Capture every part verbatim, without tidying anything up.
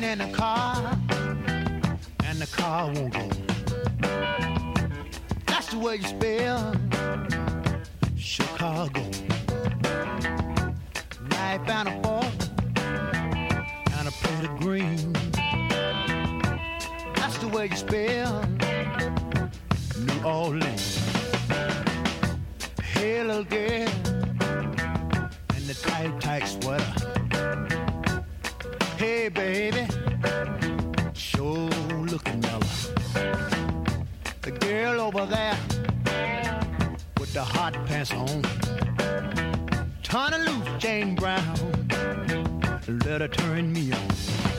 in the car, and the car won't go. That's the way you spell Chicago. Knife and a fork and a plate of green. That's the way you spell New Orleans. Hey, little girl in the tight, tight sweater. Hey, baby, sure looking mellow. The girl over there with the hot pants on. Turn her loose, Jane Brown. Let her turn me on.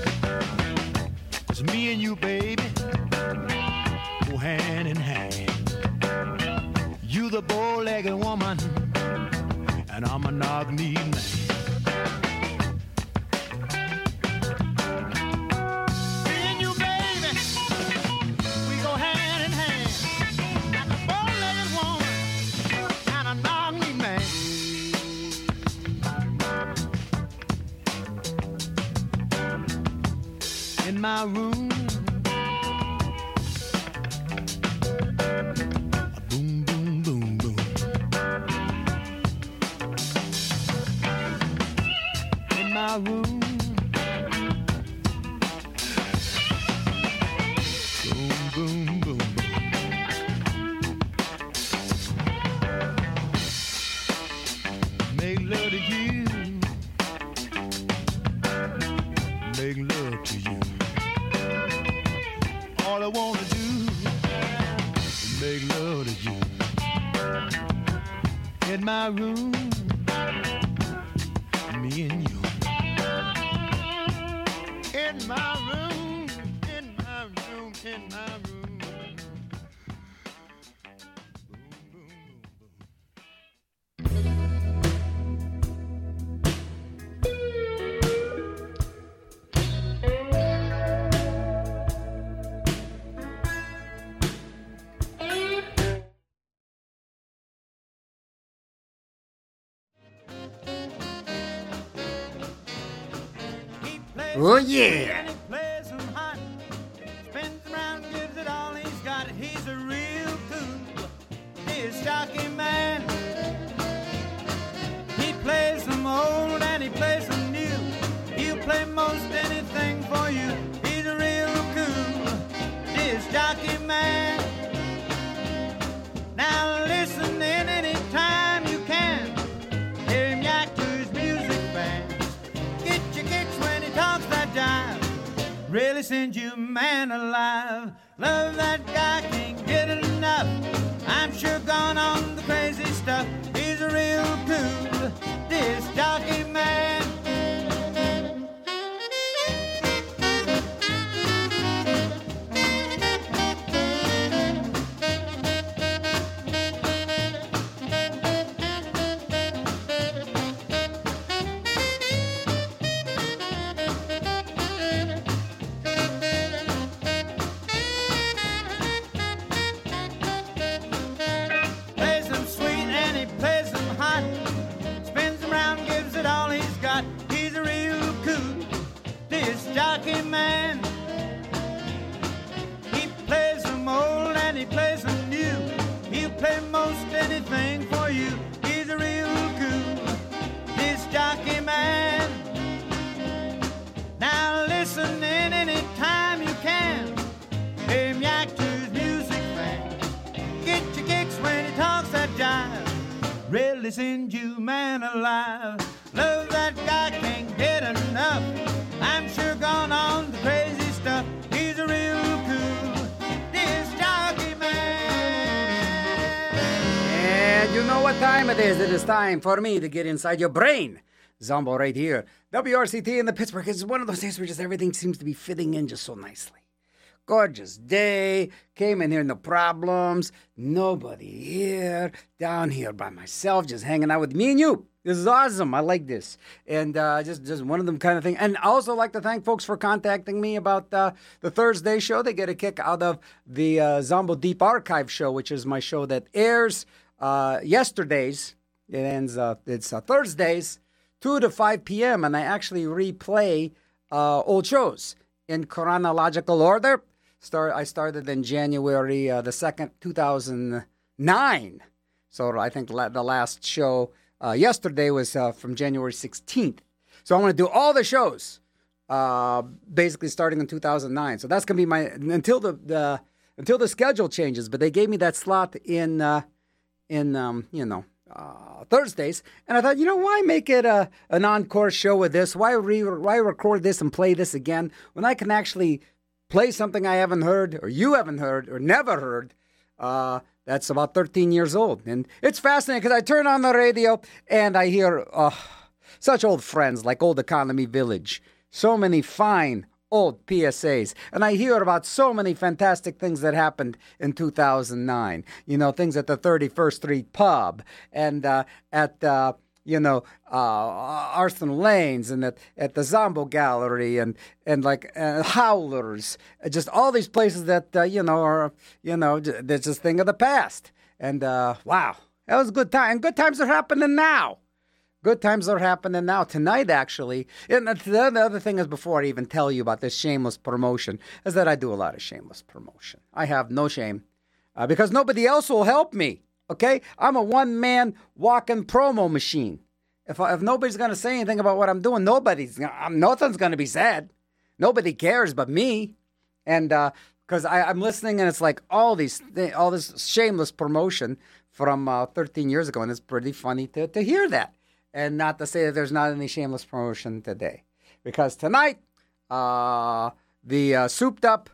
It's me and you, baby, go hand in hand. You the bow-legged woman, and I'm a knock-kneed man. In my room, boom, boom, boom, boom. In my room, boom, boom, boom, boom. Make love to you, make love to you. All I wanna do is make love to you. In my room, me and you. In my room, in my room, in my room. Boom, boom, boom, boom. Oh, yeah. And he plays them hot, spins around, gives it all he's got. He's a real cool, he's jockey man. He plays them old and he plays them new. He'll play most anything for you. He's a real cool, he's jockey man. Now listen in any time you can. Hear him yak to his music band. Get your kicks when he talks that jive. Really sends you man alive. Love that guy, can't get enough. I'm sure gone on the crazy stuff. He's a real cool, this jockey man. Plays them sweet and he plays them hot. Spins around, gives it all he's got. He's a real cool, this jockey man. He plays them old and he plays them new. He'll play most anything for you. He's a real cool, this jockey man. Now listen in any time you can. Hear him yak to his music band. Get your kicks when he talks that jive. Really sends you man alive. Love that guy, can't get enough. I'm sure gone on the crazy stuff. He's a real cool, this jockey man. And you know what time it is. It is time for me to get inside your brain. Zombo right here. W R C T in the Pittsburgh. It's one of those days where just everything seems to be fitting in just so nicely. Gorgeous day. Came in here, no problems. Nobody here. Down here by myself, just hanging out with me and you. This is awesome. I like this. And uh, just, just one of them kind of thing. And I also like to thank folks for contacting me about uh, the Thursday show. They get a kick out of the uh, Zombo Deep Archive show, which is my show that airs uh, yesterdays. It ends, uh, it's uh, Thursdays, two to five p.m. And I actually replay uh, old shows. in chronological order. Start. I started in January uh, the second, two thousand nine. So I think the last show uh, yesterday was uh, from January sixteenth. So I want to do all the shows, uh, basically starting in two thousand nine. So that's gonna be my until the, the until the schedule changes. But they gave me that slot in uh, in um, you know. Uh, Thursdays, and I thought, you know, why make it a an encore show with this? Why re- why record this and play this again when I can actually play something I haven't heard, or you haven't heard, or never heard? Uh, that's about thirteen years old, and it's fascinating because I turn on the radio and I hear uh, such old friends like Old Economy Village, so many fine old P S As. And I hear about so many fantastic things that happened in two thousand nine. You know, things at the thirty-first Street Pub and uh, at, uh, you know, uh, Arthur Lanes and at, at the Zombo Gallery and, and like uh, Howlers. Just all these places that, uh, you know, are, you know, that's just thing of the past. And uh, wow, that was a good time. And good times are happening now. Good times are happening now. Tonight, actually. And the other thing is, before I even tell you about this shameless promotion, is that I do a lot of shameless promotion. I have no shame uh, because nobody else will help me, okay? I'm a one-man walking promo machine. If, I, if nobody's going to say anything about what I'm doing, nobody's, I'm, nothing's going to be said. Nobody cares but me. And because uh, I'm listening and it's like all these, all this shameless promotion from uh, thirteen years ago, and it's pretty funny to, to hear that. And not to say that there's not any shameless promotion today. Because tonight, uh, the uh, souped-up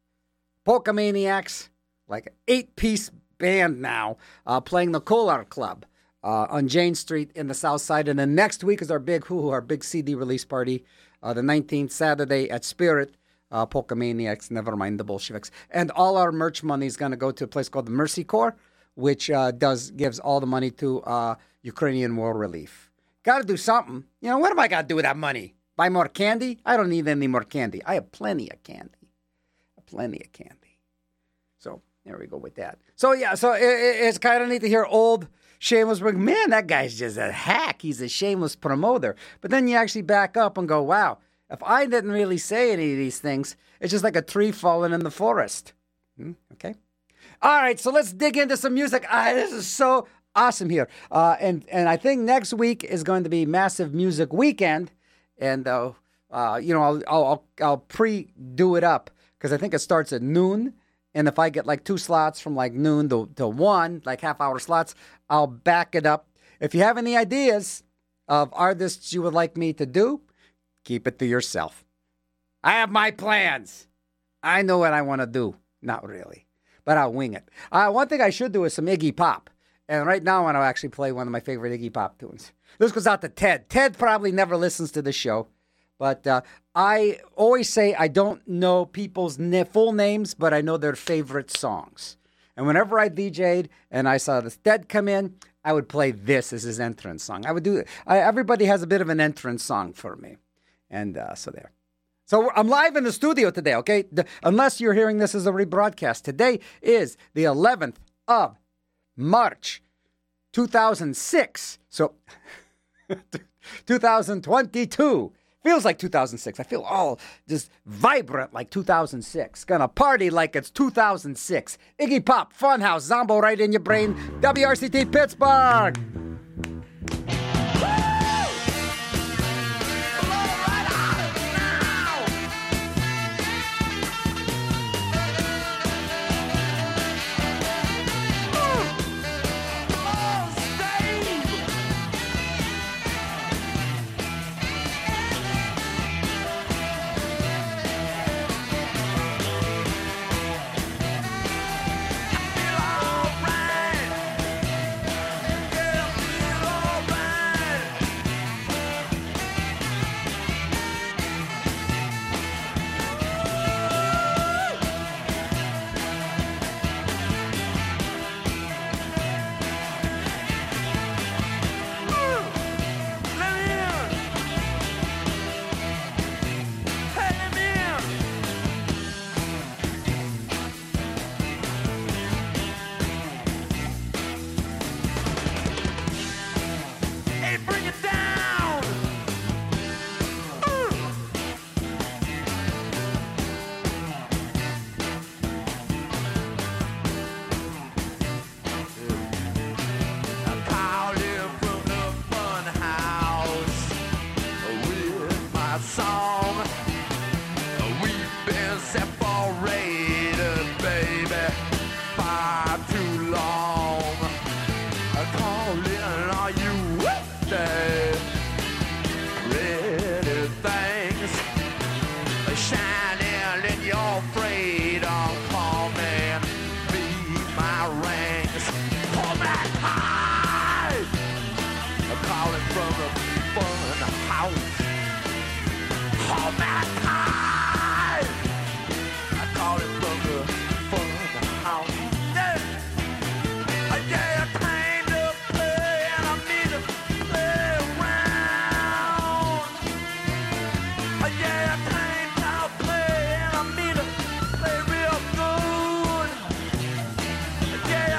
Polka Maniacs, like an eight-piece band now, uh, playing the Kolar Club uh, on Jane Street in the South Side. And then next week is our big hoo, our big C D release party, uh, the nineteenth, Saturday at Spirit, uh, Polka Maniacs, never mind the Bolsheviks. And all our merch money is going to go to a place called the Mercy Corps, which uh, does gives all the money to uh, Ukrainian war relief. Got to do something. You know, what am I got to do with that money? Buy more candy? I don't need any more candy. I have plenty of candy. Plenty of candy. So there we go with that. So yeah, so it, it's kind of neat to hear old shameless. Man, that guy's just a hack. He's a shameless promoter. But then you actually back up and go, wow, if I didn't really say any of these things, it's just like a tree falling in the forest. Hmm, okay. All right, so let's dig into some music. Ah, this is so awesome here. Uh, and, and I think next week is going to be Massive Music Weekend. And, uh, uh, you know, I'll, I'll, I'll pre-do it up because I think it starts at noon. And if I get like two slots from like noon to, to one, like half-hour slots, I'll back it up. If you have any ideas of artists you would like me to do, keep it to yourself. I have my plans. I know what I want to do. Not really. But I'll wing it. Uh, one thing I should do is some Iggy Pop. And right now I want to actually play one of my favorite Iggy Pop tunes. This goes out to Ted. Ted probably never listens to the show. But uh, I always say I don't know people's na- full names, but I know their favorite songs. And whenever I D J'd and I saw this Ted come in, I would play this as his entrance song. I would do it. I, everybody has a bit of an entrance song for me. And uh, so there. So I'm live in the studio today, okay? The, unless you're hearing this as a rebroadcast. Today is the eleventh of March, two thousand six. So, two thousand twenty-two. Feels like two thousand six. I feel all just vibrant like two thousand six. Gonna party like it's two thousand six. Iggy Pop, Funhouse, Zombo right in your brain. W R C T Pittsburgh. my rings. Hold me high. I'm calling from the fun house. Hold me high. I'm calling from the fun house. Yeah, yeah, I came to play and I need to play around. Yeah, I came to play and I mean to play real good. Yeah,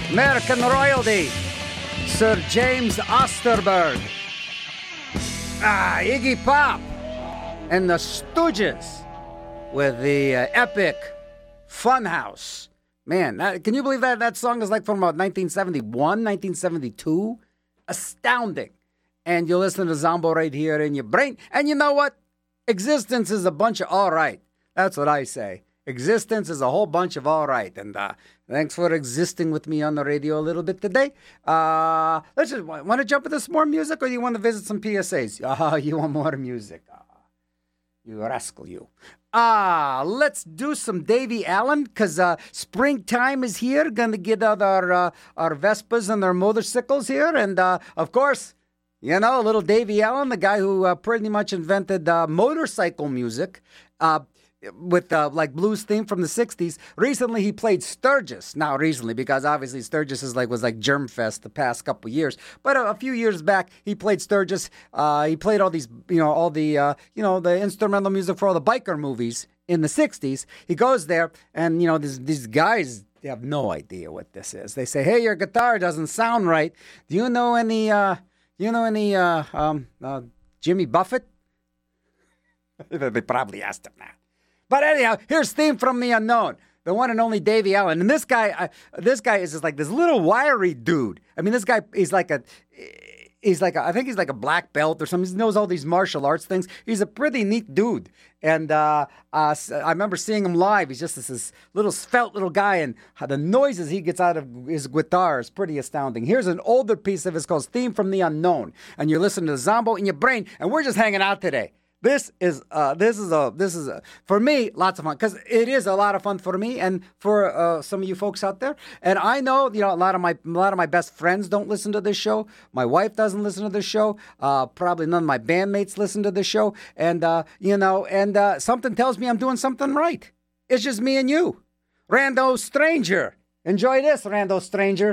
American royalty, Sir James Osterberg. Ah, Iggy Pop and the Stooges with the uh, epic Funhouse. Man, that, can you believe that that song is like from about nineteen seventy-one, nineteen seventy-two? Astounding. And you listen to Zombo right here in your brain. And you know what? Existence is a bunch of all right. That's what I say. Existence is a whole bunch of all right. And uh, thanks for existing with me on the radio a little bit today. Uh, let's just, want to jump into some more music, or you want to visit some P S As? Ah, uh, you want more music. Uh, you rascal, you. Ah, uh, let's do some Davy Allen, because uh, springtime is here. Going to get out our, uh, our Vespas and our motorcycles here. And, uh, of course, you know, little Davy Allen, the guy who uh, pretty much invented uh, motorcycle music. Uh, with uh, like blues theme from the sixties. Recently he played Sturgis. Now recently, because obviously Sturgis is like was like Germfest the past couple years. But a, a few years back he played Sturgis. Uh, he played all these, you know, all the uh, you know the instrumental music for all the biker movies in the sixties. He goes there, and you know these these guys, they have no idea what this is. They say, "Hey, your guitar doesn't sound right. Do you know any? Uh, do you know any uh, um, uh, Jimmy Buffett?" They probably asked him that. But anyhow, here's Theme from the Unknown, the one and only Davy Allen. And this guy, I, this guy is just like this little wiry dude. I mean, this guy is like a, he's like a, I think he's like a black belt or something. He knows all these martial arts things. He's a pretty neat dude. And uh, uh, I remember seeing him live. He's just this, this little svelte little guy, and how the noises he gets out of his guitar is pretty astounding. Here's an older piece of his called Theme from the Unknown. And you're listening to Zombo in your brain, and we're just hanging out today. This is uh, this is a this is a, for me lots of fun, because it is a lot of fun for me and for uh, some of you folks out there. And I know you know a lot of my a lot of my best friends don't listen to this show. My wife doesn't listen to this show. Uh, probably none of my bandmates listen to this show. And uh, you know, and uh, something tells me I'm doing something right. It's just me and you, Rando Stranger. Enjoy this, Rando Stranger.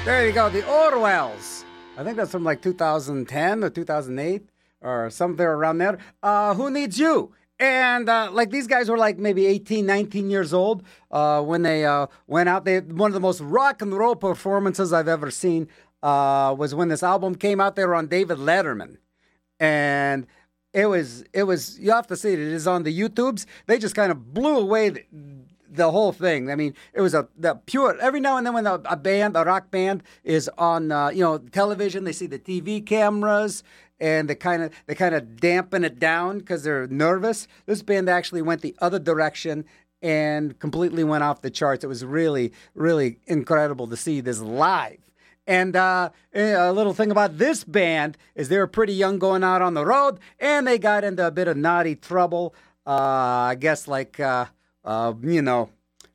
There you go, the Orwells. I think that's from like two thousand ten or two thousand eight or somewhere around there. Uh, Who Needs You? And uh, like these guys were like maybe eighteen, nineteen years old uh, when they uh, went out. They one of the most rock and roll performances I've ever seen uh, was when this album came out. They were on David Letterman, and it was it was you have to see it. It is on the YouTubes. They just kind of blew away the, the whole thing. I mean, it was a the pure. Every now and then, when a, a band, a rock band, is on uh, you know television, they see the T V cameras. And they kind of they kind of dampen it down because they're nervous. This band actually went the other direction and completely went off the charts. It was really, really incredible to see this live. And uh, a little thing about this band is they were pretty young going out on the road, and they got into a bit of naughty trouble. Uh, I guess like, uh, uh, you know,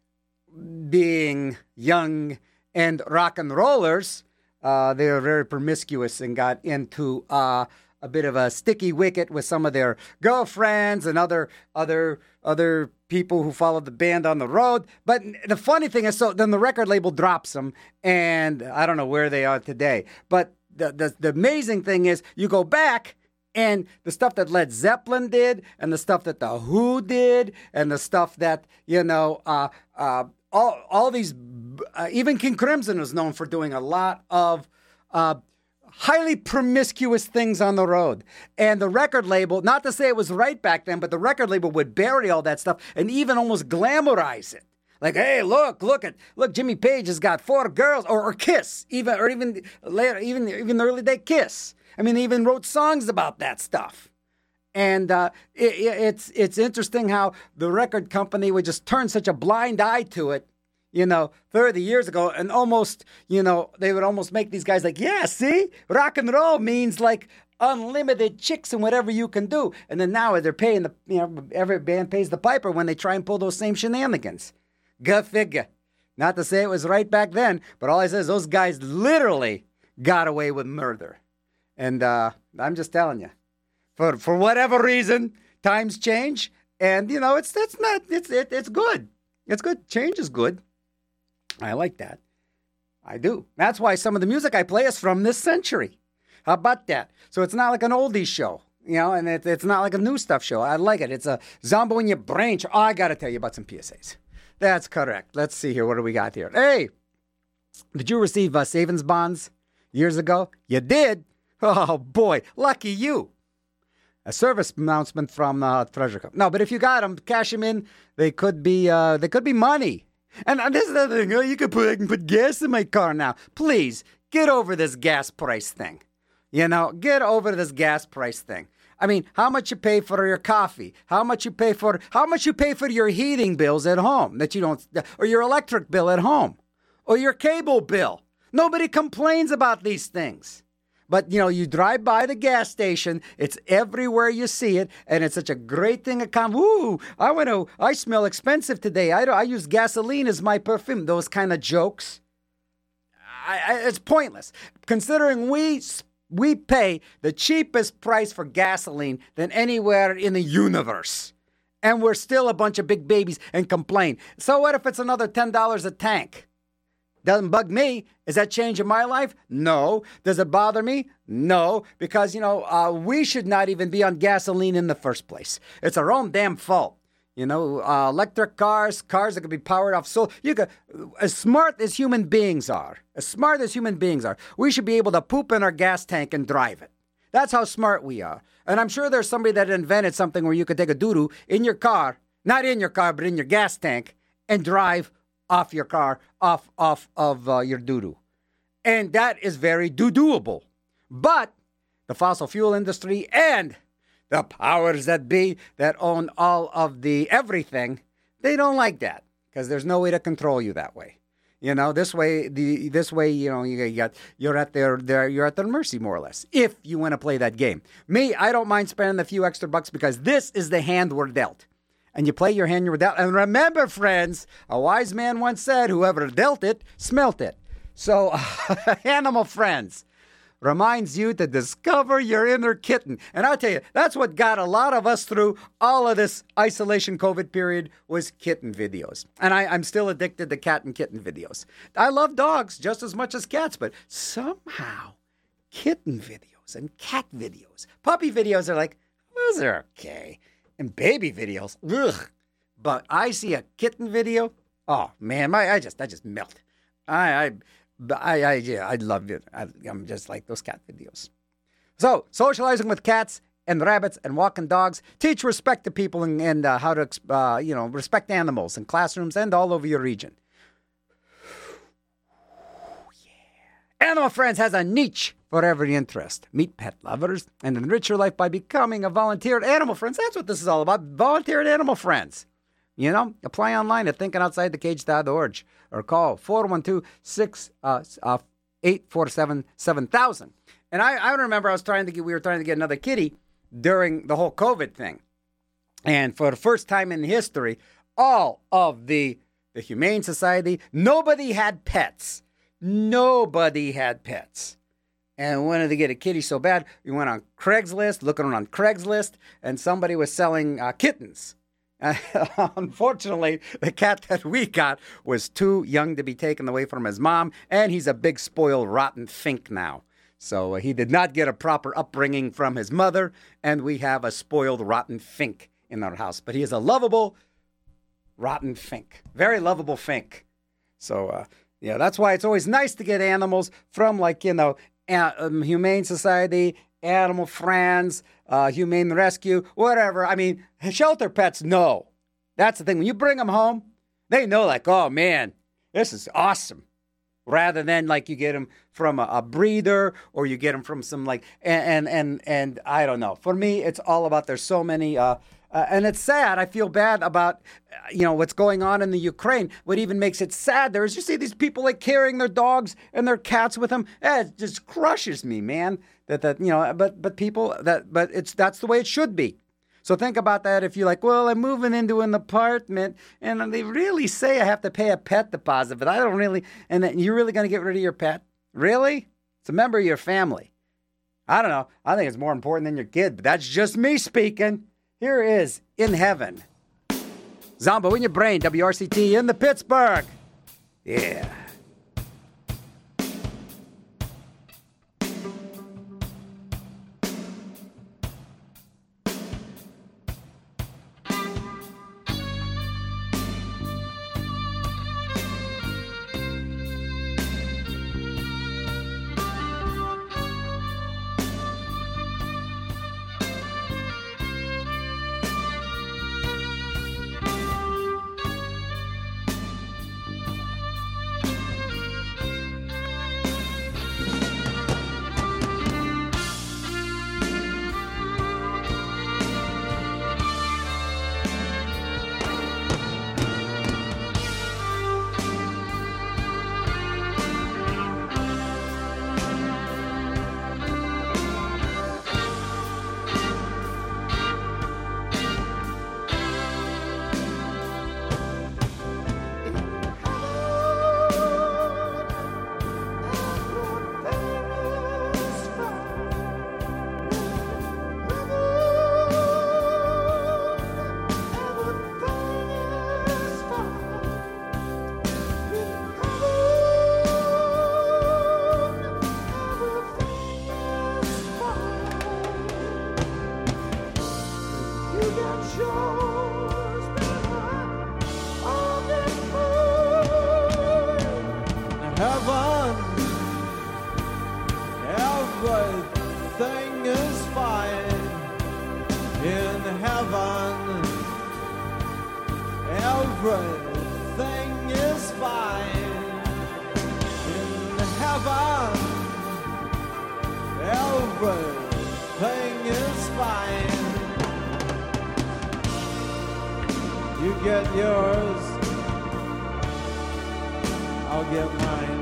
being young and rock and rollers. Uh, they were very promiscuous and got into uh, a bit of a sticky wicket with some of their girlfriends and other other other people who followed the band on the road. But the funny thing is, so then the record label drops them, and I don't know where they are today. But the the, the amazing thing is, you go back, and the stuff that Led Zeppelin did, and the stuff that the Who did, and the stuff that you know. Uh, uh, All, all these, uh, even King Crimson is known for doing a lot of uh, highly promiscuous things on the road. And the record label, not to say it was right back then, but the record label would bury all that stuff and even almost glamorize it. Like, hey, look, look at, look, Jimmy Page has got four girls, or, or Kiss, even, or even later, even, even the early day Kiss. I mean, they even wrote songs about that stuff. And uh, it, it's it's interesting how the record company would just turn such a blind eye to it, you know, thirty years ago, and almost, you know, they would almost make these guys like, yeah, see, rock and roll means like unlimited chicks and whatever you can do. And then now they're paying the, you know, every band pays the piper when they try and pull those same shenanigans. Go figure. Not to say it was right back then, but all I say is those guys literally got away with murder. And uh, I'm just telling you. For for whatever reason, times change, and you know it's that's not it's it, it's good. It's good. Change is good. I like that. I do. That's why some of the music I play is from this century. How about that? So it's not like an oldies show, you know, and it, it's not like a new stuff show. I like it. It's a Zombo in your brain show. Oh, I got to tell you about some P S As. That's correct. Let's see here. What do we got here? Hey, did you receive uh, savings bonds years ago? You did? Oh boy, lucky you. A service announcement from uh, Treasure Cup. No, but if you got them, cash them in. They could be, uh, they could be money. And, and this is the thing. Oh, you could put, I can put gas in my car now. Please get over this gas price thing. You know, get over this gas price thing. I mean, how much you pay for your coffee? How much you pay for? How much you pay for your heating bills at home that you don't, or your electric bill at home, or your cable bill? Nobody complains about these things. But, you know, you drive by the gas station, it's everywhere you see it, and it's such a great thing to come, ooh, I want to, I smell expensive today. I, I use gasoline as my perfume. Those kind of jokes. I, I, it's pointless. Considering we we pay the cheapest price for gasoline than anywhere in the universe. And we're still a bunch of big babies and complain. So what if it's another ten dollars a tank? Doesn't bug me. Is that changing my life? No. Does it bother me? No. Because, you know, uh, we should not even be on gasoline in the first place. It's our own damn fault. You know, uh, electric cars, cars that can be powered off solar. You could, as smart as human beings are, as smart as human beings are, we should be able to poop in our gas tank and drive it. That's how smart we are. And I'm sure there's somebody that invented something where you could take a doo-doo in your car, not in your car, but in your gas tank, and drive off your car, off off of uh, your doo-doo. And that is very doo-dooable. But the fossil fuel industry and the powers that be that own all of the everything, they don't like that because there's no way to control you that way. You know, this way, the this way, you know, you got you're at their, their you're at their mercy more or less if you want to play that game. Me, I don't mind spending a few extra bucks because this is the hand we're dealt. And you play your hand you're dealt. And remember, friends, a wise man once said, whoever dealt it, smelt it. So, animal friends, reminds you to discover your inner kitten. And I'll tell you, that's what got a lot of us through all of this isolation COVID period was kitten videos. And I, I'm still addicted to cat and kitten videos. I love dogs just as much as cats, but somehow kitten videos and cat videos, puppy videos are like, those are okay. And baby videos, ugh. But I see a kitten video, oh man, my I just I just melt. I I I, I yeah, I love it. I, I'm just like those cat videos. So socializing with cats and rabbits and walking dogs, teach respect to people and, and uh, how to uh, you know respect animals in classrooms and all over your region. Yeah. Animal Friends has a niche for every interest. Meet pet lovers and enrich your life by becoming a volunteer at Animal Friends. That's what this is all about. Volunteer at Animal Friends. You know, apply online at thinking outside the cage dot org or call four one two, six eight four seven, seven thousand. And I, I remember I was trying to get, we were trying to get another kitty during the whole COVID thing. And for the first time in history, all of the, the Humane Society, nobody had pets. Nobody had pets. And we wanted to get a kitty so bad, we went on Craigslist, looking on Craigslist, and somebody was selling uh, kittens. Uh, unfortunately, the cat that we got was too young to be taken away from his mom, and he's a big, spoiled, rotten fink now. So uh, he did not get a proper upbringing from his mother, and we have a spoiled, rotten fink in our house. But he is a lovable, rotten fink. Very lovable fink. So, uh, yeah, that's why it's always nice to get animals from, like, you know, uh, um, Humane Society, Animal Friends, uh, Humane Rescue, whatever. I mean, shelter pets know. That's the thing. When you bring them home, they know, like, oh, man, this is awesome. Rather than, like, you get them from a, a breeder or you get them from some, like, and, and, and, and I don't know. For me, it's all about there's so many, uh, uh, and it's sad. I feel bad about, uh, you know, what's going on in the Ukraine. What even makes it sad there is you see these people, like, carrying their dogs and their cats with them. Eh, it just crushes me, man. That, that you know, but but people, that but it's that's the way it should be. So think about that if you're like, well, I'm moving into an apartment and they really say I have to pay a pet deposit, but I don't really, and then you're really going to get rid of your pet? Really? It's a member of your family. I don't know. I think it's more important than your kid, but that's just me speaking. Here is In Heaven. Zombo in your brain, W R C T in the Pittsburgh. Yeah. Everything is fine in heaven. Everything is fine in heaven. Everything is fine. You get yours, I'll get mine.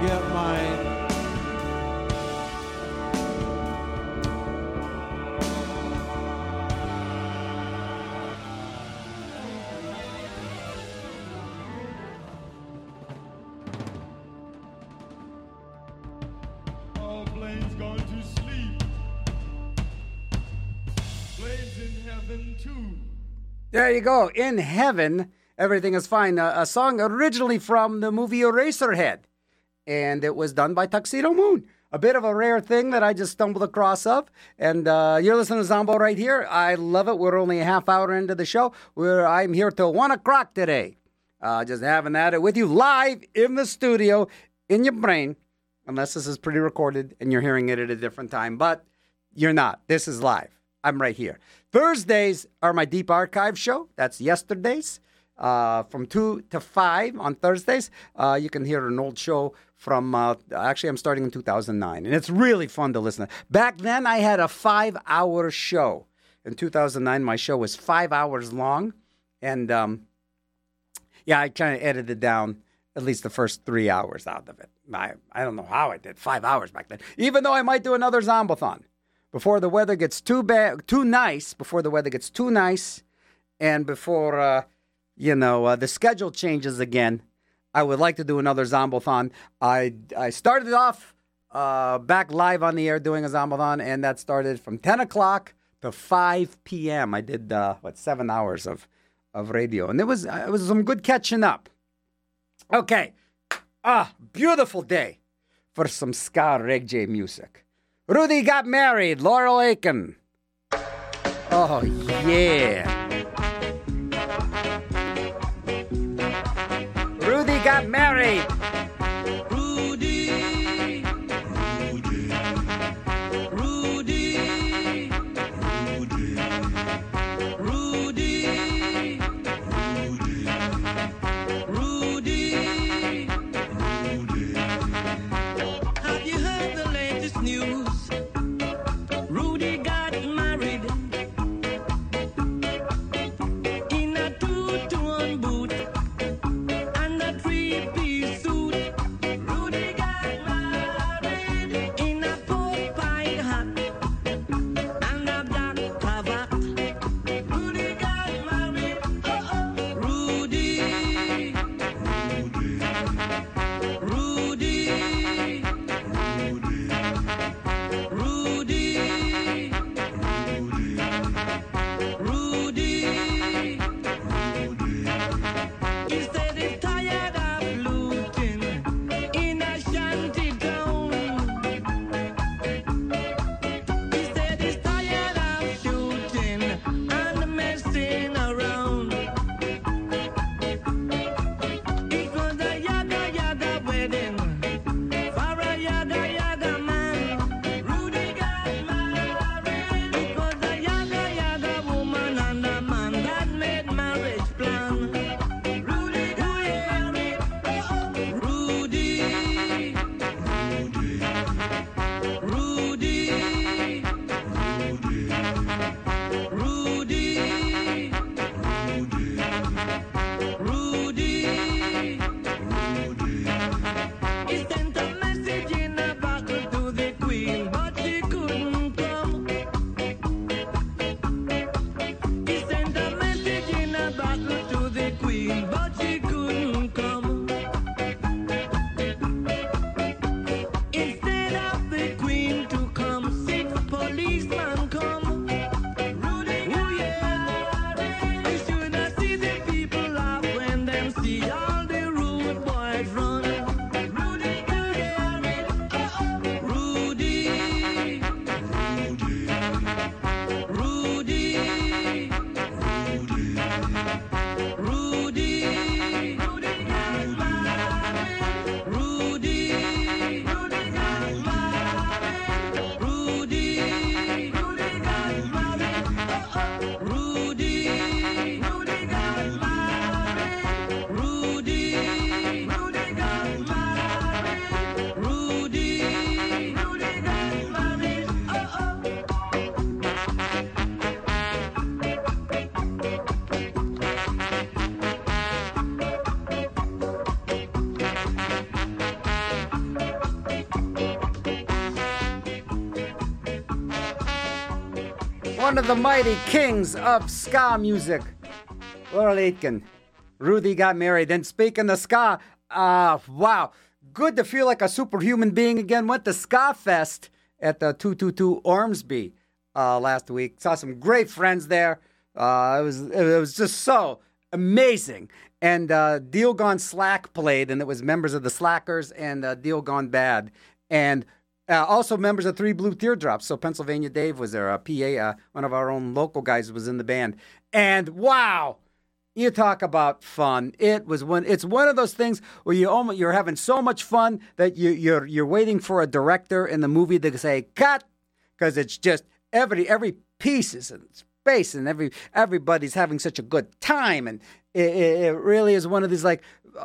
get mine. All planes gone to sleep. Planes in heaven too. There you go. In Heaven, Everything is Fine. A, a song originally from the movie Eraserhead. And it was done by Tuxedo Moon. A bit of a rare thing that I just stumbled across of. And uh, you're listening to Zombo right here. I love it. We're only a half hour into the show. We're, I'm here till one o'clock today. Uh, just having at it with you live in the studio, in your brain. Unless this is pre-recorded and you're hearing it at a different time. But you're not. This is live. I'm right here. Thursdays are my Deep Archive show. That's yesterday's. Uh, from two to five on Thursdays. Uh, you can hear an old show from, uh, actually, I'm starting in two thousand nine. And it's really fun to listen to. Back then, I had a five-hour show. In two thousand nine, my show was five hours long. And, um, yeah, I kind of edited down at least the first three hours out of it. I, I don't know how I did five hours back then. Even though I might do another Zombathon. Before the weather gets too bad, too nice, before the weather gets too nice, and before, uh, you know, uh, the schedule changes again, I would like to do another Zombathon. I, I started off uh, back live on the air doing a Zombathon, and that started from ten o'clock to five p.m. I did, uh, what, seven hours of, of radio, and it was, uh, it was some good catching up. Okay. Ah, beautiful day for some ska reggae music. Rudy got married, Laurel Aiken. Oh, yeah. Rudy got married. Rudy, Rudy, Rudy, Rudy, Rudy, Rudy, Rudy. Have you heard the latest news? Rudy got married in a two-tone boot and a three-piece suit. Rudy got married in a pork-pie hat and a black cravat. Rudy got married, oh-oh. Rudy, Rudy, Rudy, Rudy, Rudy, he said he's tired of looting in a shanty town. He said he's tired of shooting and messing around. It was a yaga yaga wedding for a yaga yaga man. Rudy got married. It was a yaga yaga woman and a man that made marriage plan. Rudy got married. Oh, Rudy, Rudy, Rudy, Rudy, Rudy. He sent a message in a bottle to the queen, but she couldn't come. He sent a message in a bottle to the queen, but she couldn't come. Instead of the queen to come, six policemen come. Rudy, oh yeah, you should have seen the people laugh when them see all the rude boys run. Rudy got married, oh-oh. Rudy, Rudy, Rudy, Rudy, Rudy got married. Rudy, Rudy got one of the mighty kings of ska music, Laurel Aitken. Rudy got married. And speaking of ska, uh, wow, good to feel like a superhuman being again. Went to Ska Fest at the two twenty-two Ormsby uh, last week. Saw some great friends there. Uh, it was it was just so amazing. And uh, Deal Gone Slack played, and it was members of the Slackers and uh, Deal Gone Bad. And uh, also members of Three Blue Teardrops. So Pennsylvania Dave was there. Uh, P A, uh, one of our own local guys, was in the band. And wow, you talk about fun. It was one. It's one of those things where you almost, you're having so much fun that you, you're you're waiting for a director in the movie to say cut, because it's just every every piece is in space and every everybody's having such a good time, and it, it, it really is one of these like uh,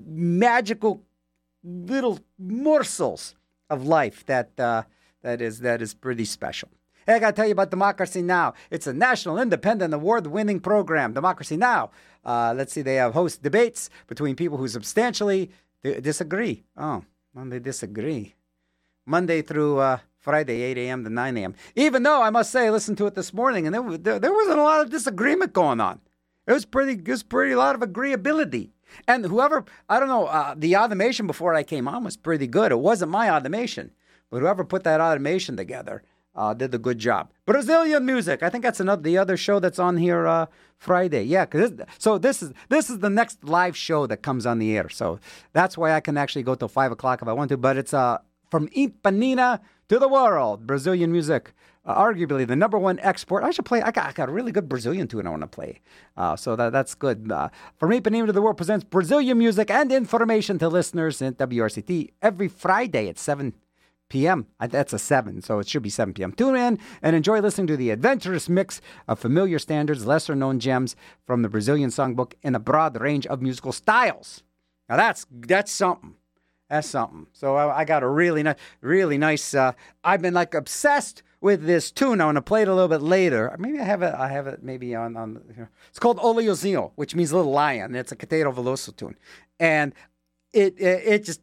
magical little morsels of life that uh, that is that is pretty special. Hey, I got to tell you about Democracy Now! It's a national, independent, award-winning program. Democracy Now! Uh, let's see, they have host debates between people who substantially d- disagree. Oh, well, they disagree. Monday through uh, Friday, eight a.m. to nine a.m. Even though, I must say, I listened to it this morning, and there, there, there wasn't a lot of disagreement going on. It was pretty, it was pretty, a lot of agreeability. And whoever, I don't know, uh, the automation before I came on was pretty good. It wasn't my automation, but whoever put that automation together Uh, did a good job. Brazilian music. I think that's another the other show that's on here uh, Friday. Yeah, cause this, so this is this is the next live show that comes on the air. So that's why I can actually go till five o'clock if I want to. But it's uh from Ipanema to the world. Brazilian music, uh, arguably the number one export. I should play. I got, I got a really good Brazilian tune I want to play. Uh, so that that's good. Uh, from Ipanema to the world presents Brazilian music and information to listeners in W R C T every Friday at seven p.m. That's a seven, so it should be seven p.m. Tune in and enjoy listening to the adventurous mix of familiar standards, lesser-known gems from the Brazilian songbook in a broad range of musical styles. Now that's that's something. That's something. So I, I got a really nice, really nice. Uh, I've been like obsessed with this tune. I want to play it a little bit later. Maybe I have it. I have it maybe on on. You know. It's called O Leãozinho, which means little lion. It's a Caetano Veloso tune, and it it, it just.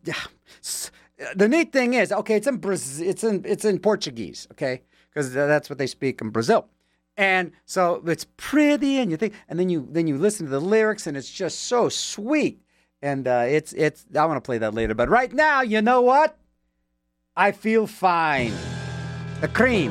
The neat thing is, okay, it's in Brazil, it's in it's in Portuguese, okay, because that's what they speak in Brazil, and so it's pretty, and you think, and then you then you listen to the lyrics, and it's just so sweet, and uh, it's it's. I want to play that later, but right now, you know what? I feel fine. The Cream.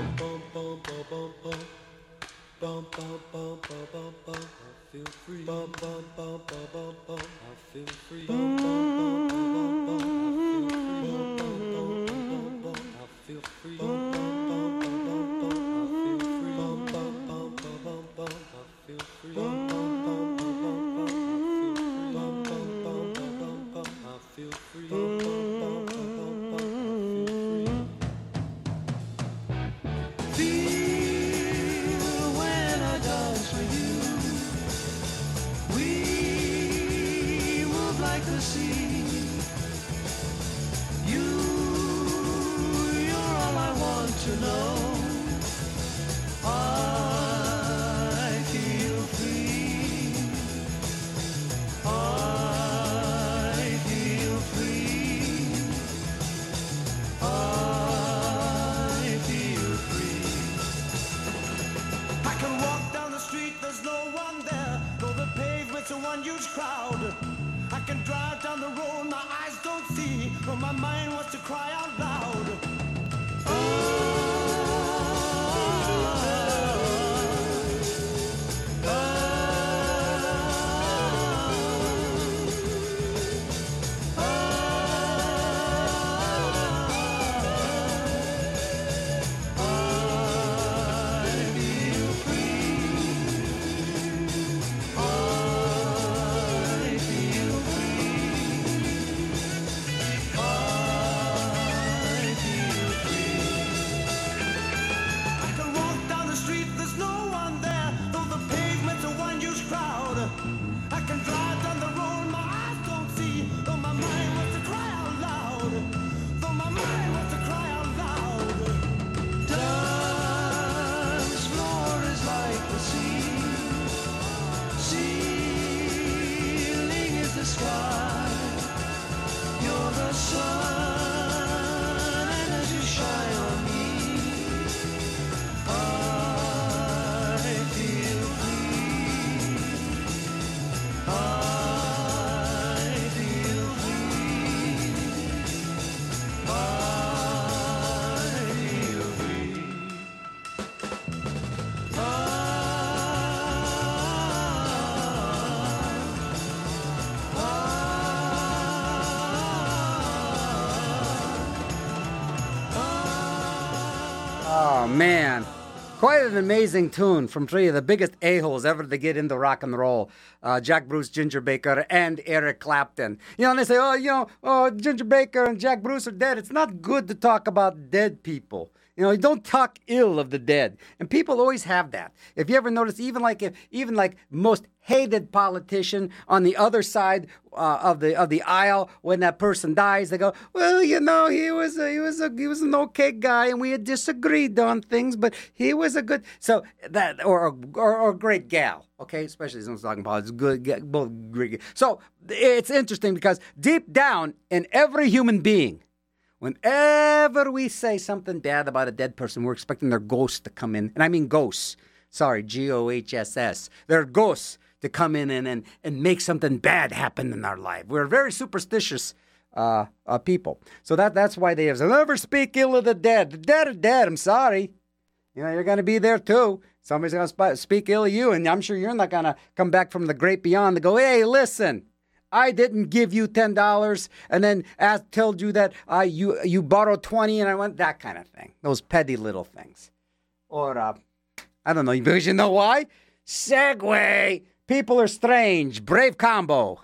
Oh, man. Quite an amazing tune from three of the biggest a-holes ever to get into rock and roll. Uh, Jack Bruce, Ginger Baker, and Eric Clapton. You know, and they say, oh, you know, oh, Ginger Baker and Jack Bruce are dead. It's not good to talk about dead people. You know, you don't talk ill of the dead. And people always have that. If you ever notice, even like even like most hated politician on the other side uh, of the of the aisle, when that person dies, they go, well, you know, he was a, he was a, he was an okay guy, and we had disagreed on things, but he was a good so that or or, or great gal. Okay, especially since we're talking politics, good, both great. So it's interesting because deep down in every human being, whenever we say something bad about a dead person, we're expecting their ghost to come in. And I mean ghosts. Sorry, G O H S S. Their ghosts to come in and, and, and make something bad happen in our life. We're very superstitious uh, uh, people. So that that's why they have said, never speak ill of the dead. The dead are dead. I'm sorry. You know, you're going to be there too. Somebody's going to sp- speak ill of you, and I'm sure you're not going to come back from the great beyond to go, hey, listen. I didn't give you ten dollars and then asked, told you that uh, you you borrowed twenty and I went, that kind of thing. Those petty little things. Or, uh, I don't know, because you know why? Segway. People are strange. Brave combo.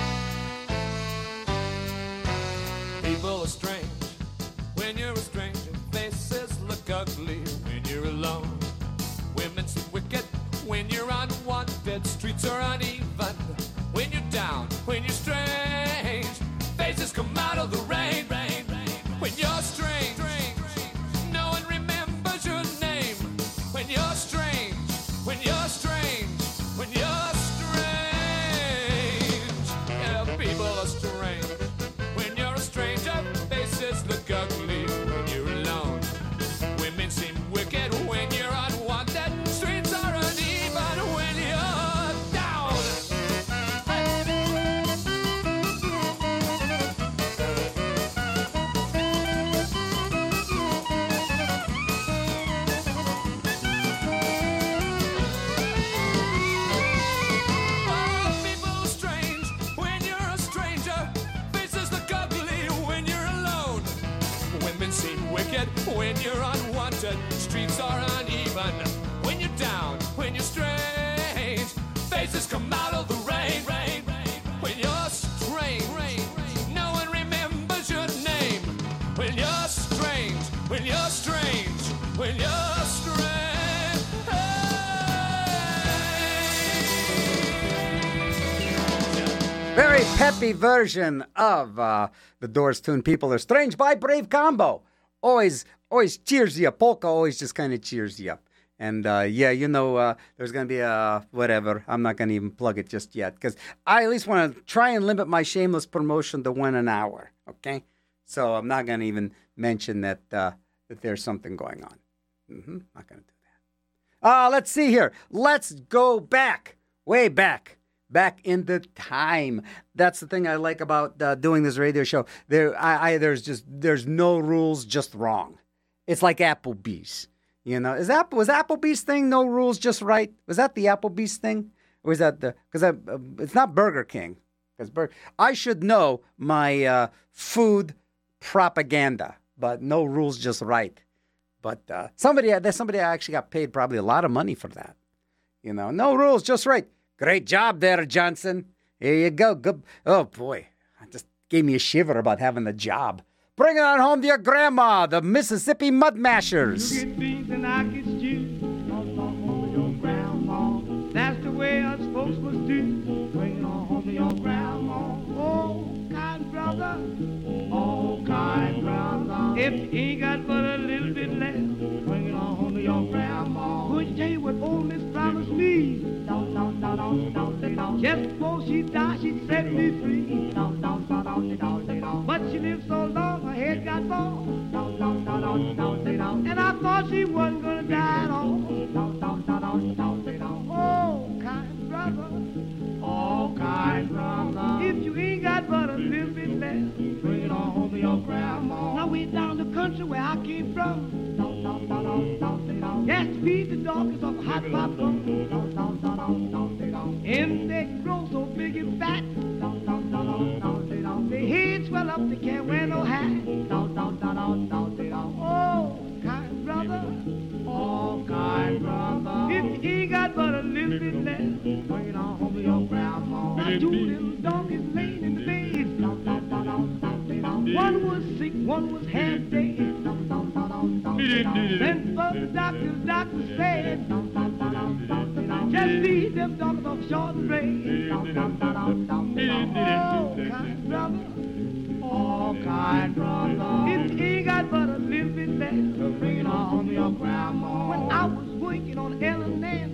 People are strange when you're a stranger. Faces look ugly when you're alone. Women seem wicked when you're unwanted. Streets are uneven when you're down, when you're strange. Faces come out of the rain, rain, rain. When you're strange, no one remembers your name. When you're strange, when you're strange, when you're strange. Yeah, people are strange. When you're a stranger, faces look ugly when you're alone. Women seem wicked when you're unwanted. Streets are uneven when you're down. When you're unwanted, streets are uneven. When you're down, when you're strange, faces come out of the rain, rain, rain. When you're strange, no one remembers your name. When you're strange, when you're strange, when you're strange. Very peppy version of uh, the Doors tune People Are Strange by Brave Combo. Always, always cheers you up. Polka always just kind of cheers you up. And, uh, yeah, you know, uh, there's going to be a whatever. I'm not going to even plug it just yet because I at least want to try and limit my shameless promotion to one an hour, okay? So I'm not going to even mention that uh, that there's something going on. Mm-hmm. Not going to do that. Uh, let's see here. Let's go back, way back. Back in the time. That's the thing I like about uh, doing this radio show. There, I, I, there's just there's no rules, just wrong. It's like Applebee's. You know, is that was Applebee's thing? No rules, just right. Was that the Applebee's thing, or was that the? Because uh, it's not Burger King. Because Bur- I should know my uh, food propaganda, but no rules, just right. But uh, somebody, there's somebody I actually got paid probably a lot of money for that. You know, no rules, just right. Great job there, Johnson. Here you go. Good. Oh, boy. It just gave me a shiver about having the job. Bring it on home to your grandma, the Mississippi Mud Mashers. You get beans and I get stew. On home to your grandma. That's the way us folks must do. Bring it on home to your grandma. Oh, kind brother. Oh, kind brother. If you ain't got but a little bit left, bring it on home to your grandma. Would you tell you what old Miss promised me? Just before she died, she set me free. But she lived so long, her head got bald. And I thought she wasn't gonna die at all. Oh, kind brother. Oh, kind brother. If you ain't got but a little bit left, bring it on home to your grandma. Now we're down the country where I came from. Yes, to feed the dogs of hot popcorn. And they grow so big and fat. Their heads swell up, they can't wear no hat. Oh, kind brother. on home to your grandma. Now two little donkeys laying in the bed. One was sick, one was half dead. Then for the doctor, the doctor said, just leave them donkeys off short and bread. Oh, kind brother, oh, kind brother, if you ain't got but a little bit left, bring it on home to your grandma. When I was working on L and N,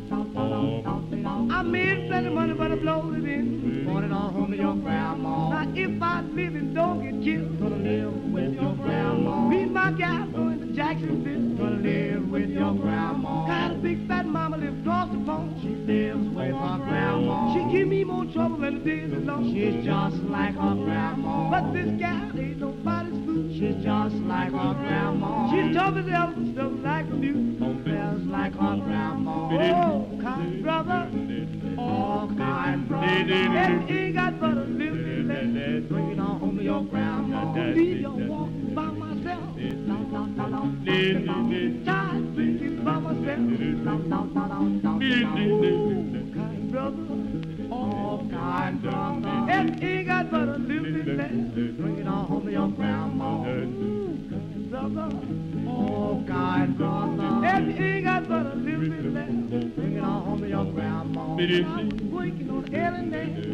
I made plenty of money, but I blowed it in. Brought it on home to your grandma. Now if I live and don't get killed, gonna live with your grandma. Me and my gal going to Jacksonville, gonna live with your grandma. Got a big fat mama lives across the pond. She lives with her grandma. She give me more trouble than the days alone. She's just like her grandma. But this gal ain't nobody's fool. She's just like her grandma. She's tough as elephant, stuff like a mule. Smells like her grandma. Oh, kind brother. Oh, kind brother. If you ain't got but a little bit left, bring it on home to your grandma. Leave your walk by myself. Tired drinking by myself. Oh, kind brother. Oh, kind brother. If you ain't got but a little bit left, bring it on home to your grandma. Kind brother. Oh, kind brother. If you ain't got but a little bit left, bring it on home to your grandma. I was working on L and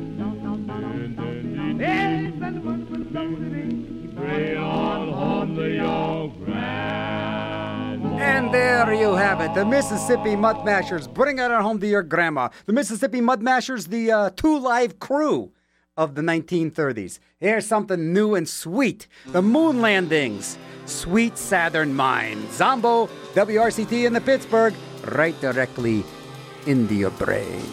N. Hey, plenty of money, but it blowed it in. Bring it on home to your grandma. And there you have it, the Mississippi Mud Mashers. Bring it on home to your grandma. The Mississippi Mud Mashers, the uh, Two Live Crew of the nineteen thirties. Here's something new and sweet. The Moon Landings. Sweet Southern Mind. Zombo, W R C T in the Pittsburgh, right directly into your brain.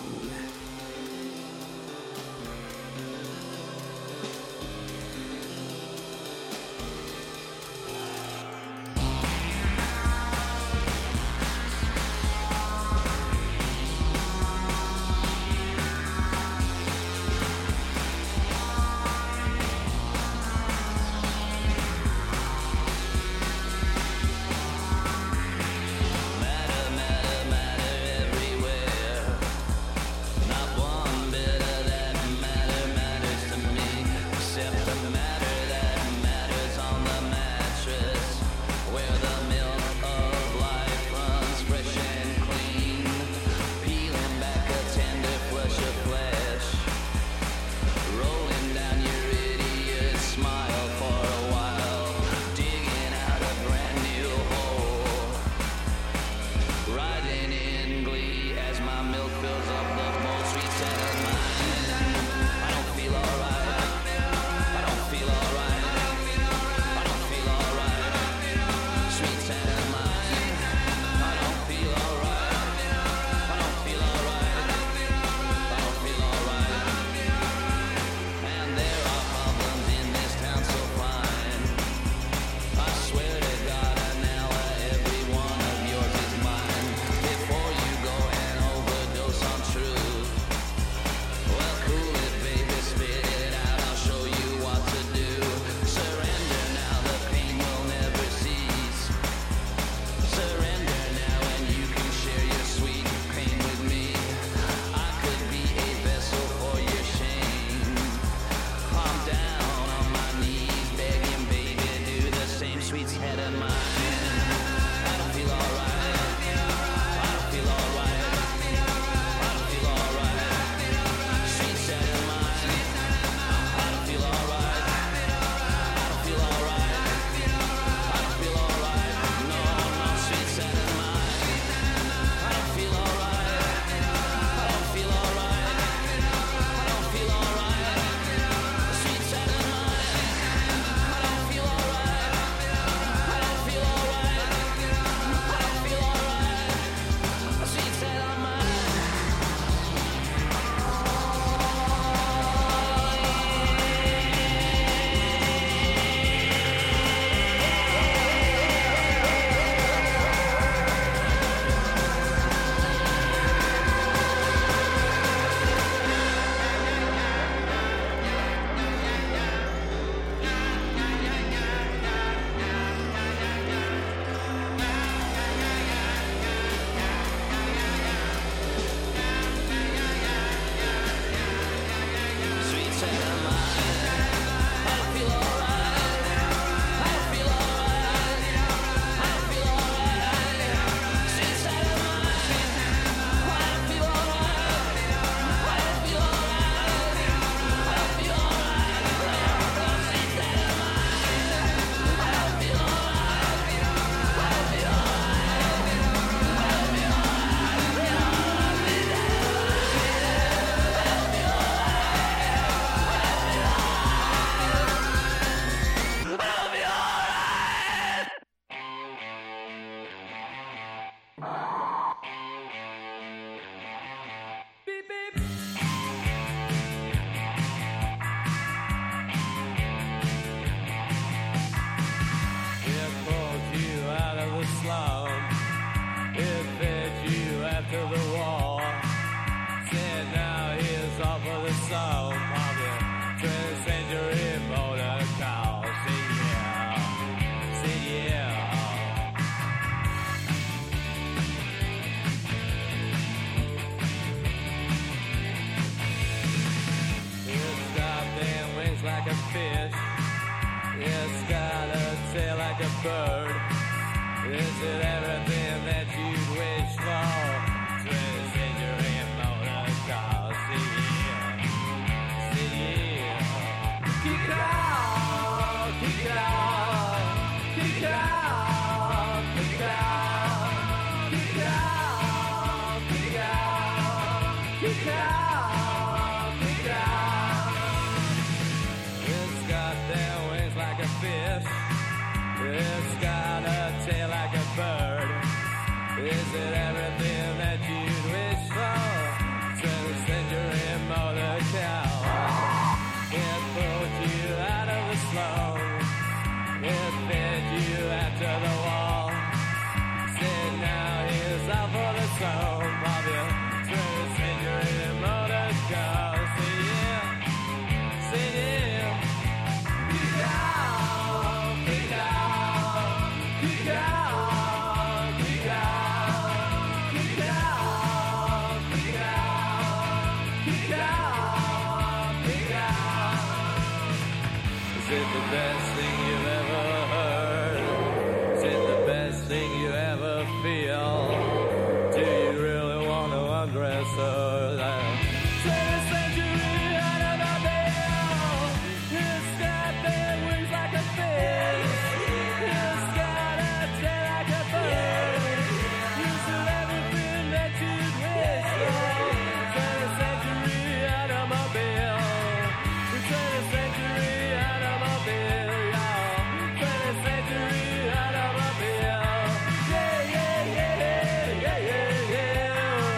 bird? Is it everything that you'd wish for? twentieth century motor car, see ya, see ya. Kick it out, kick it out, kick it out, kick it out, kick it out, kick it out, kick it out, kick it out. It's got their wings like a fish. It's got a tail like a bird. Is it everything that you'd wish for? twentieth century motor cow. It pulled you out of the slum. It fed you after the wall. Said now here's out for the song of your twentieth century motor cow. Say yeah, say yeah. Kick it out, kick it out, kick it out, kick it out, kick it out, kick it out, kick it out, kick it out. Is it the best thing you've ever heard? Is it the best thing you ever feel? Do you really want to undress her? twentieth century Annabelle. It's got their wings like a fish. It's got a tail like a bird. Is it everything that you'd wish for? twentieth century automobile. The twentieth century automobile, y'all. twentieth century automobile. Yeah, yeah, yeah, yeah, yeah, yeah.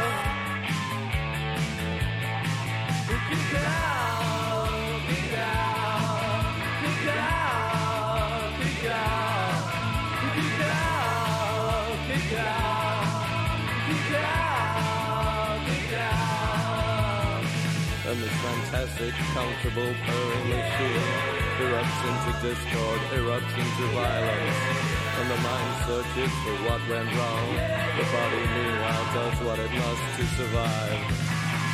Kick it out, kick it out, kick it out, kick it out, kick it out, kick it out, kick it out, kick it out. And this fantastic, comfortable purring machine erupts into discord, erupts into violence. And the mind searches for what went wrong. The body, meanwhile, does what it must to survive.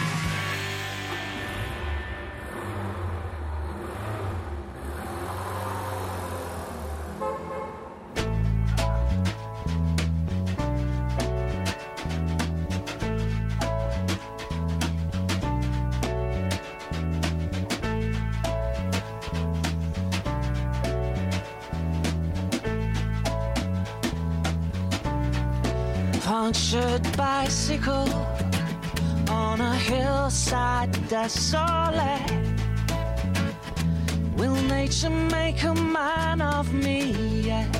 Punctured bicycle on a hillside desolate. Will nature make a man of me yet?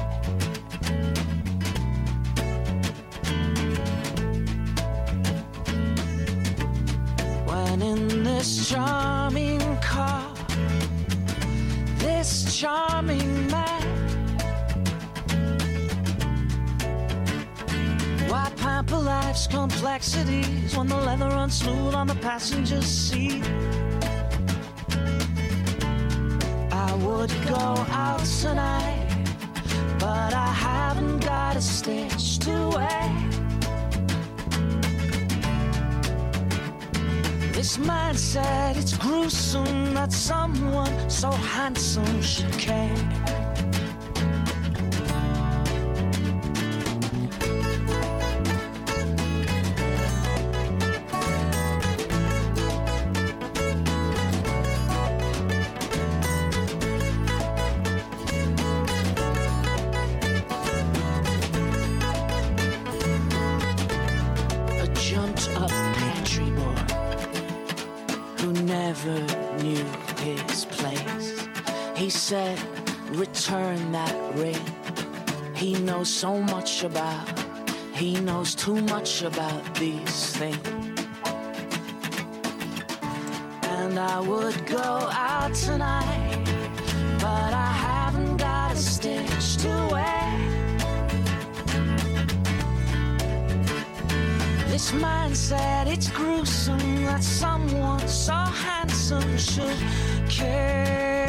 When in this charming car, this charming man, why pamper life's complexities when the leather runs smooth on the passenger seat? I would go out tonight, but I haven't got a stitch to wear. This man said it's gruesome that someone so handsome should care. Knew his place. He said, return that ring. He knows so much about, he knows too much about these things. And I would go out tonight, but I haven't got a stitch to wear. This man said it's gruesome that someone so handsome should care.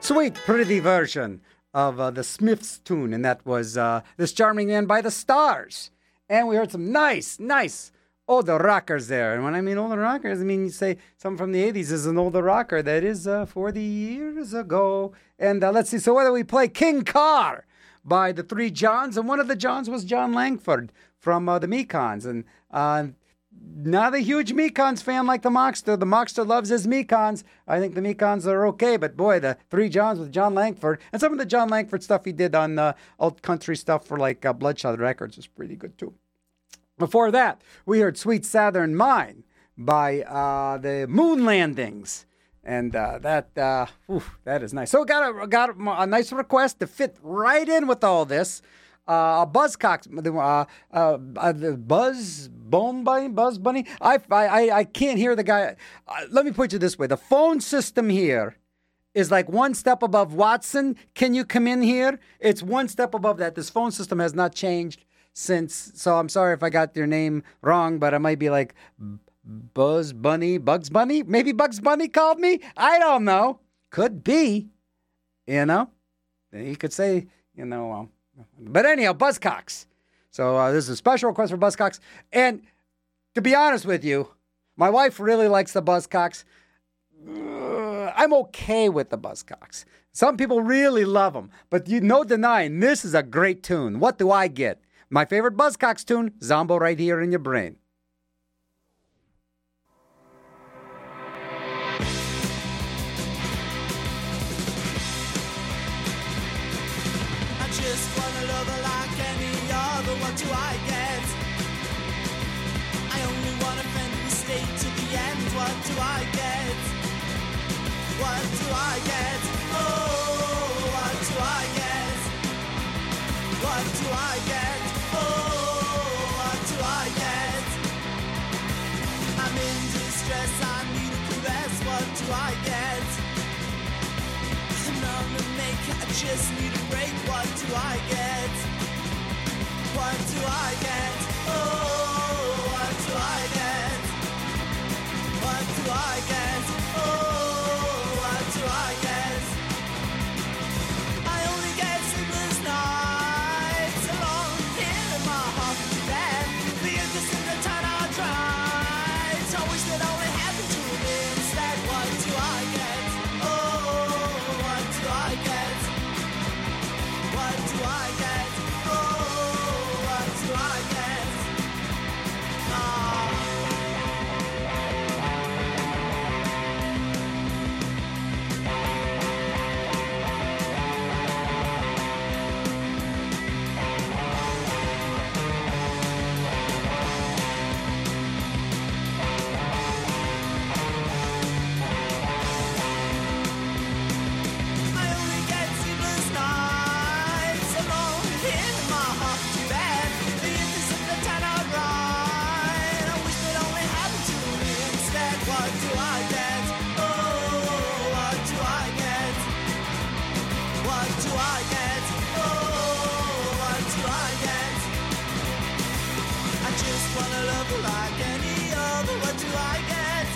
Sweet, pretty version of uh, the Smiths tune, and that was uh, This Charming Man by the Stars. And we heard some nice, nice older rockers there. And when I mean older rockers, I mean you say something from the eighties is an older rocker. That is uh, forty years ago. And uh, let's see, so whether we play King Carr by the Three Johns, and one of the Johns was John Langford from uh, the Mekons. And uh, not a huge Mekons fan like the Mockster. The Mockster loves his Mekons. I think the Mekons are okay, but boy, the Three Johns with John Langford, and some of the John Langford stuff he did on uh, alt country stuff for like uh, Bloodshot Records was pretty good too. Before that, we heard Sweet Southern Mine by uh, the Moon Landings. And uh, that uh, whew, that is nice. So got a got a, a nice request to fit right in with all this. Uh, Buzzcocks, uh, uh, uh, the Buzz Bone Bunny, Buzz Bunny. I, I I can't hear the guy. Uh, let me put it this way: the phone system here is like one step above Watson. Can you come in here? It's one step above that. This phone system has not changed since. So I'm sorry if I got your name wrong, but it might be like Buzz Bunny, Bugs Bunny? Maybe Bugs Bunny called me? I don't know. Could be. You know? He could say, you know, um, but anyhow, Buzzcocks. So uh, this is a special request for Buzzcocks. And to be honest with you, my wife really likes the Buzzcocks. Uh, I'm okay with the Buzzcocks. Some people really love them. But you no denying, this is a great tune. What do I get? My favorite Buzzcocks tune, Zombo right here in your brain. Just wanna love her like any other. What do I get? I only want a friend who stayed to the end. What do I get? What do I get? Oh, what do I get? What do I get? Oh, what do I get? I'm in distress, I need a caress. What do I get? I'm a make, I just need a break. What do I get? What do I get? Oh, what do I get? What do I get? Oh, what do I get? I only get sleepless nights alone here in my hospital bed. The interest in the town I tried. I wish that only happened to me instead. What do I get? What do I get? What do I get? Oh, what do I get? Ah. I only get sleepless nights alone in my hospital bed. The interest of the town I ride. I wish that only happened to me instead. What do I get? Oh, what do I get? What do I get? Oh, what do I get? I just wanna love her like any other. What do I get?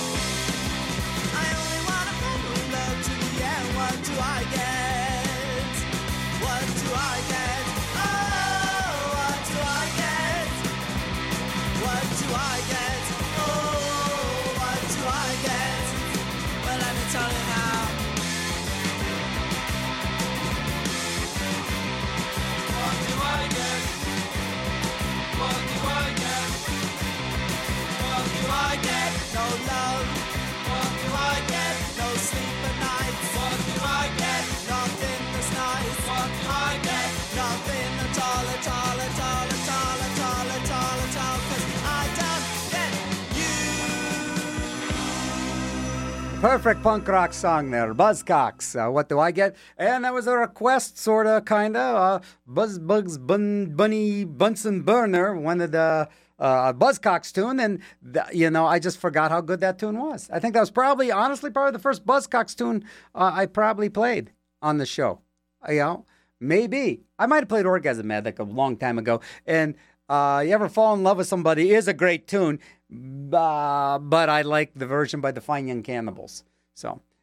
I only wanna find her love to the end. What do I get? What do I get? Oh, what do I get? What do I get? Oh, what do I get? Well, let me tell you now. What do I get? What do I get? What do I get? No love. What do I get? No sleep at night. What do I get? Nothing that's nice. What do I get? Nothing at all, at all, at all, at all, at all, at all, at all. 'Cause I don't get you. Perfect punk rock song there, Buzzcocks. Uh, what do I get? And that was a request, sort of, kind of. Uh, Buzz Bugs Bun Bunny Bunsen Burner wanted the uh, Buzzcocks tune, and th- you know, I just forgot how good that tune was. I think that was probably, honestly, probably the first Buzzcocks tune uh, I probably played on the show. Uh, you know, maybe I might have played Orgasm Mad like a long time ago, and uh, You Ever Fall in Love with Somebody is a great tune. Uh, but I like the version by the Fine Young Cannibals. So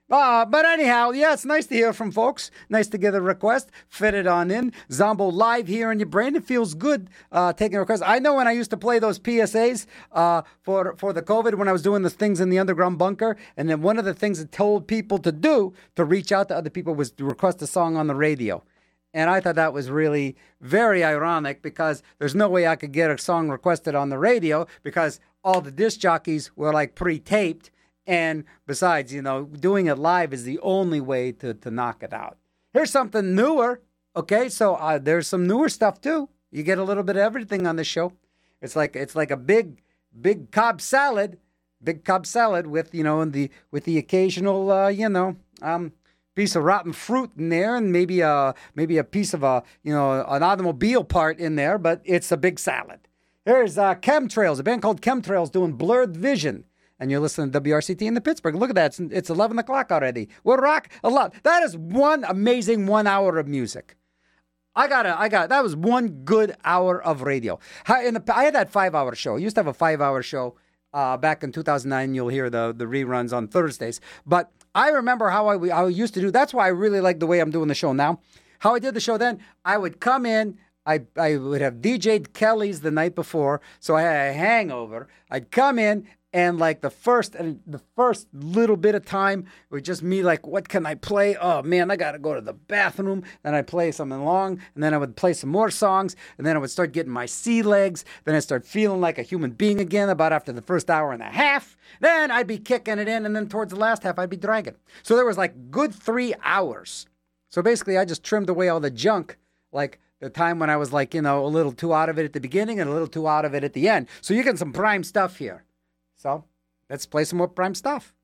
Uh, but anyhow, yeah, it's nice to hear from folks. Nice to get a request. Fit it on in. Zombo live here in your brain. It feels good uh, taking requests. I know when I used to play those P S As uh, for, for the COVID, when I was doing the things in the underground bunker, and then one of the things it told people to do to reach out to other people was to request a song on the radio. And I thought that was really very ironic because there's no way I could get a song requested on the radio because all the disc jockeys were like pre-taped. And besides, you know, doing it live is the only way to, to knock it out. Here's something newer. Okay, so uh, there's some newer stuff too. You get a little bit of everything on the show. It's like it's like a big, big Cobb salad, big Cobb salad with you know, and the with the occasional uh, you know, um, piece of rotten fruit in there, and maybe a maybe a piece of a you know an automobile part in there. But it's a big salad. Here's uh, Chemtrails, a band called Chemtrails doing Blurred Vision. And you're listening to W R C T in the Pittsburgh. Look at that. It's, it's eleven o'clock already. We'll rock a lot. That is one amazing one hour of music. I got I got that was one good hour of radio. In the, I had that five-hour show. I used to have a five-hour show uh, back in two thousand nine. You'll hear the, the reruns on Thursdays. But I remember how I, I used to do. That's why I really like the way I'm doing the show now. How I did the show then, I would come in. I, I would have D J'd Kelly's the night before, so I had a hangover. I'd come in. And like the first and the first little bit of time was just me like, what can I play? Oh man, I gotta go to the bathroom. Then I'd play something long, and then I would play some more songs, and then I would start getting my sea legs. Then I'd start feeling like a human being again about after the first hour and a half. Then I'd be kicking it in, and then towards the last half I'd be dragging. So there was like good three hours. So basically I just trimmed away all the junk, like the time when I was like, you know, a little too out of it at the beginning and a little too out of it at the end. So you're getting some prime stuff here. So, let's play some more prime stuff.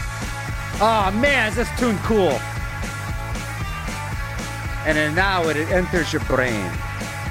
Oh, man, is this tune cool. And then now it enters your brain.